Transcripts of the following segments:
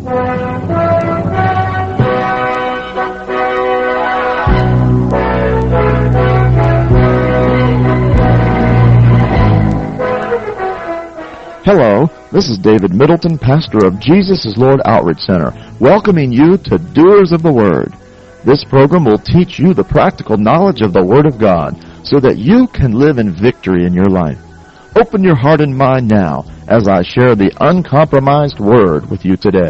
Hello, this is David Middleton, pastor of Jesus is Lord Outreach Center, welcoming you to Doers of the Word. This program will teach you the practical knowledge of the Word of God so that you can live in victory in your life. Open your heart and mind now as I share the uncompromised Word with you today.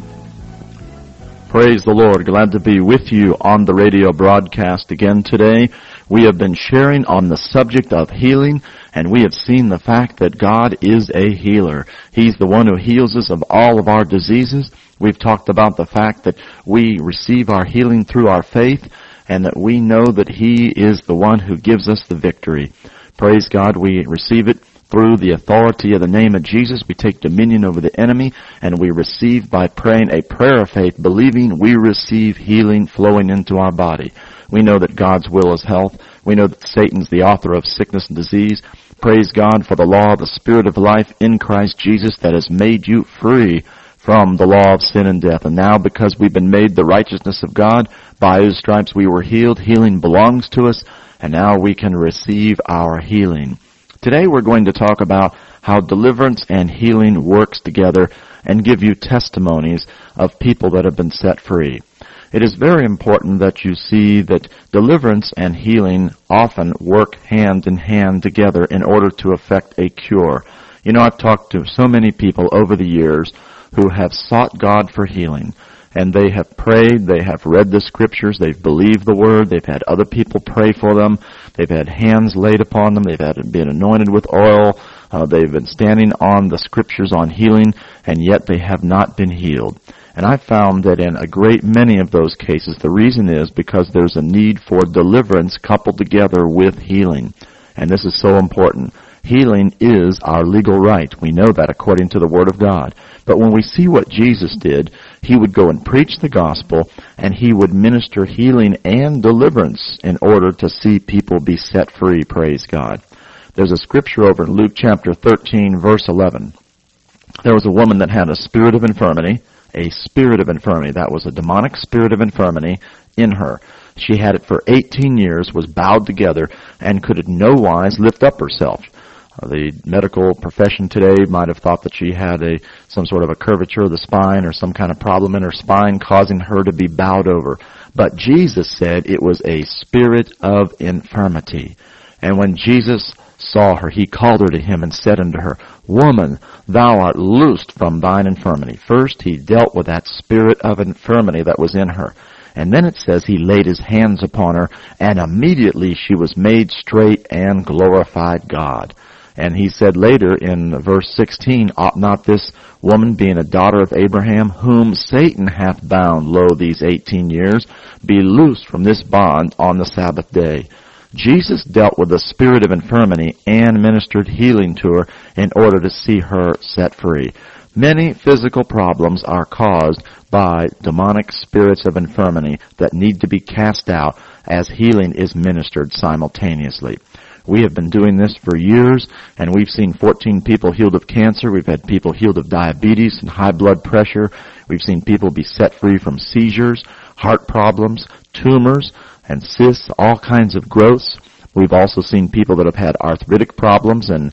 Praise the Lord. Glad to be with you on the radio broadcast again today. We have been sharing on the subject of healing, and we have seen the fact that God is a healer. He's the one who heals us of all of our diseases. We've talked about the fact that we receive our healing through our faith, and that we know that He is the one who gives us the victory. Praise God, we receive it through the authority of the name of Jesus. We take dominion over the enemy, and we receive by praying a prayer of faith, believing we receive healing flowing into our body. We know that God's will is health. We know that Satan's the author of sickness and disease. Praise God for the law of the Spirit of life in Christ Jesus that has made you free from the law of sin and death. And now, because we've been made the righteousness of God, by His stripes we were healed. Healing belongs to us, and now we can receive our healing. Today we're going to talk about how deliverance and healing works together and give you testimonies of people that have been set free. It is very important that you see that deliverance and healing often work hand in hand together in order to effect a cure. You know, I've talked to so many people over the years who have sought God for healing, and they have prayed, they have read the Scriptures, they've believed the Word, they've had other people pray for them, they've had hands laid upon them, they've been anointed with oil, they've been standing on the Scriptures on healing, and yet they have not been healed. And I found that in a great many of those cases, the reason is because there's a need for deliverance coupled together with healing. And this is so important. Healing is our legal right. We know that according to the Word of God. But when we see what Jesus did, He would go and preach the gospel, and He would minister healing and deliverance in order to see people be set free, praise God. There's a scripture over in Luke chapter 13, verse 11. There was a woman that had a spirit of infirmity. A spirit of infirmity. That was a demonic spirit of infirmity in her. She had it for 18 years, was bowed together, and could in no wise lift up herself. The medical profession today might have thought that she had some sort of a curvature of the spine or some kind of problem in her spine causing her to be bowed over. But Jesus said it was a spirit of infirmity. And when Jesus saw her, He called her to Him and said unto her, Woman, thou art loosed from thine infirmity. First, He dealt with that spirit of infirmity that was in her. And then it says He laid His hands upon her, and immediately she was made straight and glorified God. And He said later in verse 16, Ought not this woman, being a daughter of Abraham, whom Satan hath bound, lo, these 18 years, be loosed from this bond on the Sabbath day? Jesus dealt with the spirit of infirmity and ministered healing to her in order to see her set free. Many physical problems are caused by demonic spirits of infirmity that need to be cast out as healing is ministered simultaneously. We have been doing this for years, and we've seen 14 people healed of cancer. We've had people healed of diabetes and high blood pressure. We've seen people be set free from seizures, heart problems, tumors, and cysts, all kinds of growths. We've also seen people that have had arthritic problems and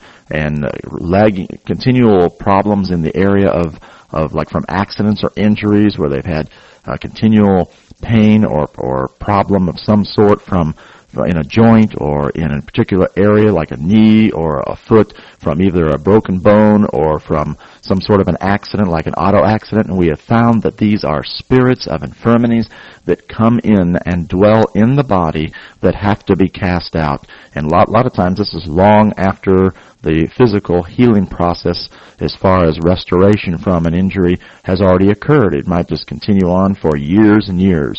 lagging, continual problems in the area of like from accidents or injuries where they've had continual pain or problem of some sort from in a joint or in a particular area like a knee or a foot from either a broken bone or from some sort of an accident like an auto accident. And we have found that these are spirits of infirmities that come in and dwell in the body that have to be cast out. And a lot of times this is long after the physical healing process as far as restoration from an injury has already occurred. It might just continue on for years and years.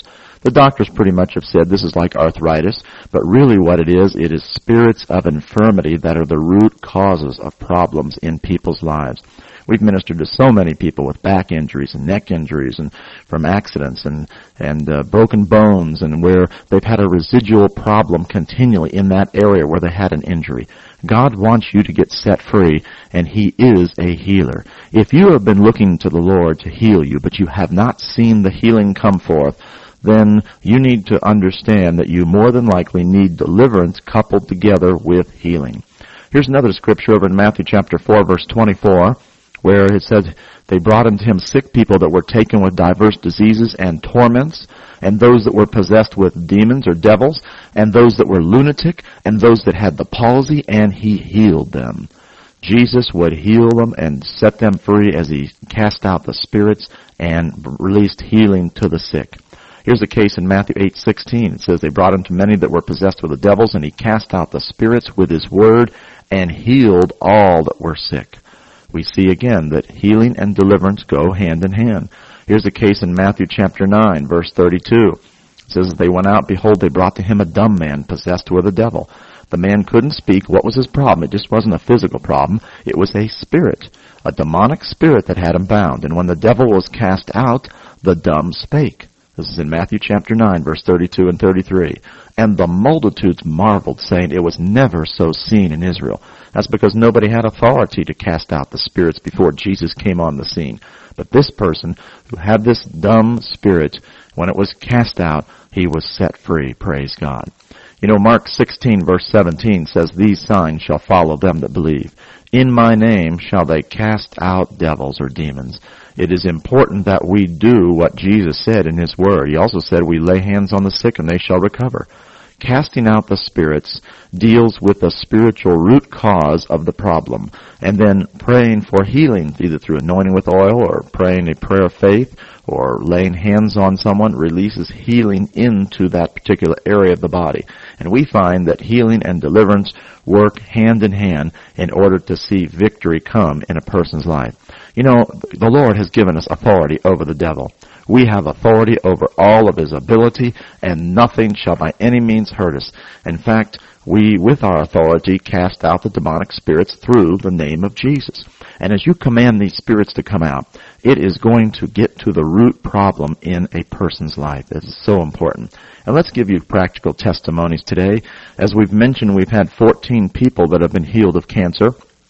The doctors pretty much have said this is like arthritis, but really what it is spirits of infirmity that are the root causes of problems in people's lives. We've ministered to so many people with back injuries and neck injuries and from accidents and broken bones, and where they've had a residual problem continually in that area where they had an injury. God wants you to get set free, and He is a healer. If you have been looking to the Lord to heal you, but you have not seen the healing come forth, then you need to understand that you more than likely need deliverance coupled together with healing. Here's another scripture over in Matthew chapter 4, verse 24, where it says, they brought unto Him sick people that were taken with diverse diseases and torments, and those that were possessed with demons or devils, and those that were lunatic, and those that had the palsy, and He healed them. Jesus would heal them and set them free as He cast out the spirits and released healing to the sick. Here's a case in Matthew 8:16. It says, they brought unto many that were possessed with the devils, and He cast out the spirits with His word, and healed all that were sick. We see again that healing and deliverance go hand in hand. Here's a case in Matthew chapter 9, verse 32. It says, as they went out, behold, they brought to Him a dumb man possessed with a devil. The man couldn't speak. What was his problem? It just wasn't a physical problem. It was a spirit, a demonic spirit that had him bound. And when the devil was cast out, the dumb spake. This is in Matthew chapter 9, verse 32 and 33. And the multitudes marveled, saying, it was never so seen in Israel. That's because nobody had authority to cast out the spirits before Jesus came on the scene. But this person who had this dumb spirit, when it was cast out, he was set free. Praise God. You know, Mark 16, verse 17 says, these signs shall follow them that believe. In my name shall they cast out devils or demons. It is important that we do what Jesus said in His Word. He also said we lay hands on the sick and they shall recover. Casting out the spirits deals with the spiritual root cause of the problem, and then praying for healing, either through anointing with oil or praying a prayer of faith or laying hands on someone, releases healing into that particular area of the body. And we find that healing and deliverance work hand in hand in order to see victory come in a person's life. You know, the Lord has given us authority over the devil. We have authority over all of his ability, and nothing shall by any means hurt us. In fact, we, with our authority, cast out the demonic spirits through the name of Jesus. And as you command these spirits to come out, it is going to get to the root problem in a person's life. This is so important. And let's give you practical testimonies today. As we've mentioned, we've had 14 people that have been healed of cancer.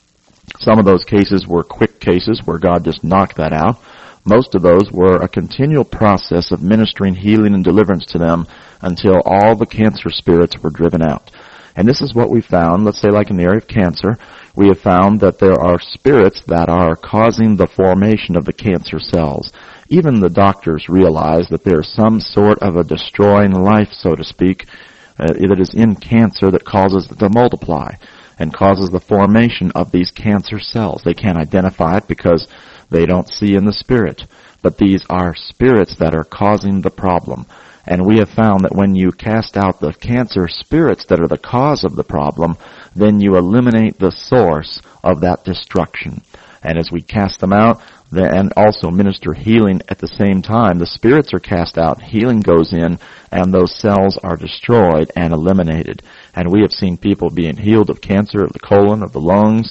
Some of those cases were quick cases where God just knocked that out. Most of those were a continual process of ministering healing and deliverance to them until all the cancer spirits were driven out. And this is what we found, let's say like in the area of cancer, we have found that there are spirits that are causing the formation of the cancer cells. Even the doctors realize that there's some sort of a destroying life, so to speak, that is in cancer that causes it to multiply and causes the formation of these cancer cells. They can't identify it because they don't see in the spirit. But these are spirits that are causing the problem. And we have found that when you cast out the cancer spirits that are the cause of the problem, then you eliminate the source of that destruction. And as we cast them out, and also minister healing at the same time, the spirits are cast out, healing goes in, and those cells are destroyed and eliminated. And we have seen people being healed of cancer of the colon, of the lungs,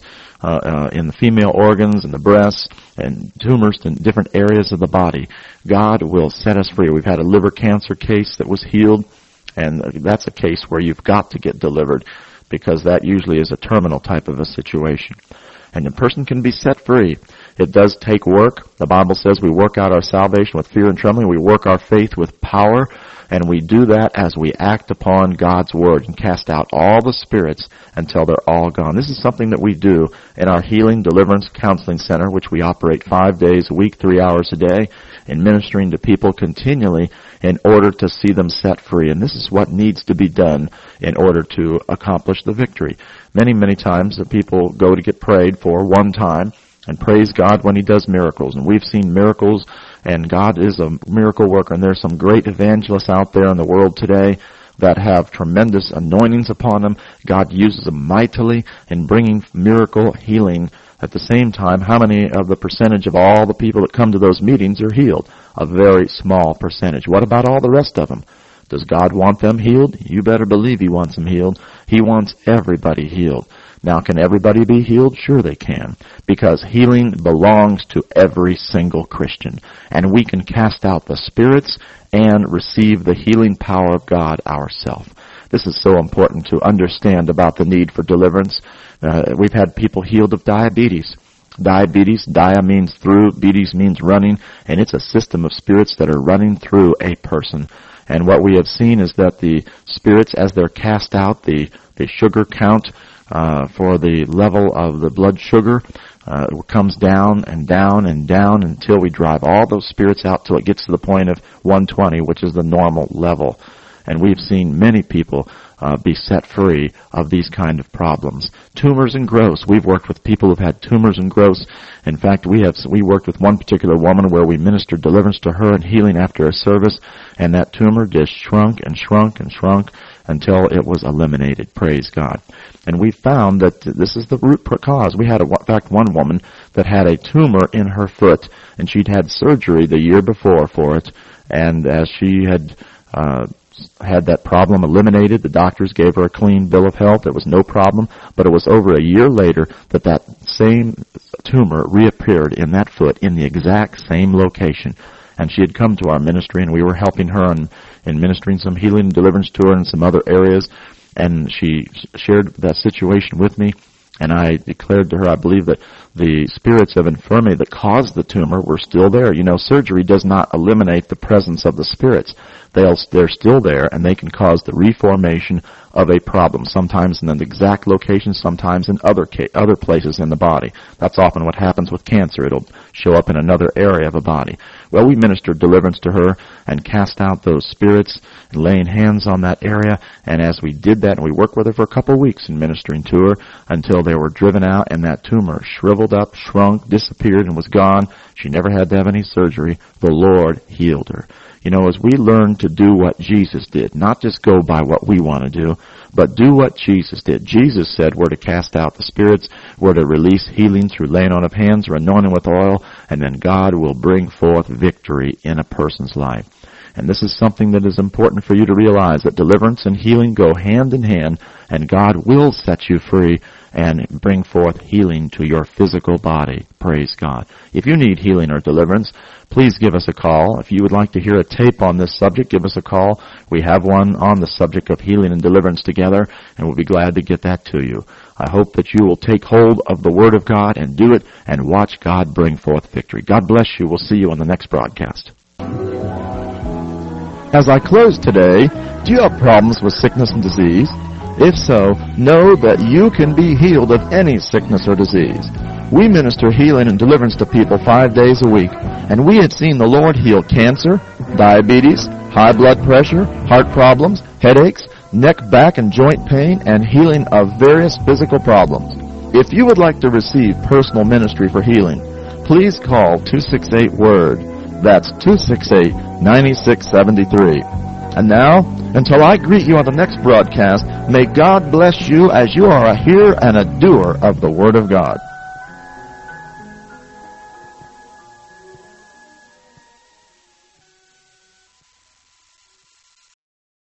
in the female organs, and the breasts, and tumors in different areas of the body. God will set us free. We've had a liver cancer case that was healed, and that's a case where you've got to get delivered, because that usually is a terminal type of a situation. And the person can be set free. It does take work. The Bible says we work out our salvation with fear and trembling. We work our faith with power. And we do that as we act upon God's Word and cast out all the spirits until they're all gone. This is something that we do in our Healing Deliverance Counseling Center, which we operate 5 days a week, 3 hours a day, in ministering to people continually in order to see them set free. And this is what needs to be done in order to accomplish the victory. Many, many times the people go to get prayed for one time and praise God when He does miracles. And we've seen miracles, and God is a miracle worker. And there's some great evangelists out there in the world today that have tremendous anointings upon them. God uses them mightily in bringing miracle healing At the same time, how many of the percentage of all the people that come to those meetings are healed? A very small percentage. What about all the rest of them? Does God want them healed? You better believe He wants them healed. He wants everybody healed. Now, can everybody be healed? Sure they can, because healing belongs to every single Christian. And we can cast out the spirits and receive the healing power of God ourselves. This is so important to understand about the need for deliverance. We've had people healed of diabetes. Diabetes, dia means through, betes means running, and it's a system of spirits that are running through a person. And what we have seen is that the spirits, as they're cast out, the sugar count for the level of the blood sugar comes down and down and down until we drive all those spirits out till it gets to the point of 120, which is the normal level. And we've seen many people be set free of these kind of problems. Tumors and growths. We've worked with people who've had tumors and growths. In fact, we worked with one particular woman where we ministered deliverance to her and healing after a service, and that tumor just shrunk and shrunk and shrunk until it was eliminated. Praise God. And we found that this is the root cause. We had, in fact, one woman that had a tumor in her foot, and she'd had surgery the year before for it, and as she had that problem eliminated. The doctors gave her a clean bill of health. There was no problem. But it was over a year later that same tumor reappeared in that foot in the exact same location. And she had come to our ministry, and we were helping her in ministering some healing and deliverance to her in some other areas. And she shared that situation with me. And I declared to her, I believe that the spirits of infirmity that caused the tumor were still there. You know, surgery does not eliminate the presence of the spirits. They're still there, and they can cause the reformation of a problem, sometimes in an exact location, sometimes in other places in the body. That's often what happens with cancer. It'll show up in another area of a body. Well, we ministered deliverance to her and cast out those spirits and laying hands on that area. And as we did that, and we worked with her for a couple of weeks in ministering to her until they were driven out, and that tumor shriveled up, shrunk, disappeared, and was gone. She never had to have any surgery. The Lord healed her. You know, as we learn to do what Jesus did, not just go by what we want to do, but do what Jesus did. Jesus said we're to cast out the spirits, we're to release healing through laying on of hands or anointing with oil, and then God will bring forth victory in a person's life. And this is something that is important for you to realize, that deliverance and healing go hand in hand, and God will set you free and bring forth healing to your physical body. Praise God. If you need healing or deliverance, please give us a call. If you would like to hear a tape on this subject, give us a call. We have one on the subject of healing and deliverance together, and we'll be glad to get that to you. I hope that you will take hold of the Word of God and do it and watch God bring forth victory. God bless you. We'll see you on the next broadcast. As I close today, do you have problems with sickness and disease? If so, know that you can be healed of any sickness or disease. We minister healing and deliverance to people 5 days a week, and we had seen the Lord heal cancer, diabetes, high blood pressure, heart problems, headaches, neck, back, and joint pain, and healing of various physical problems. If you would like to receive personal ministry for healing, please call 268-WORD. That's 268-9673. And now, until I greet you on the next broadcast, may God bless you as you are a hearer and a doer of the Word of God.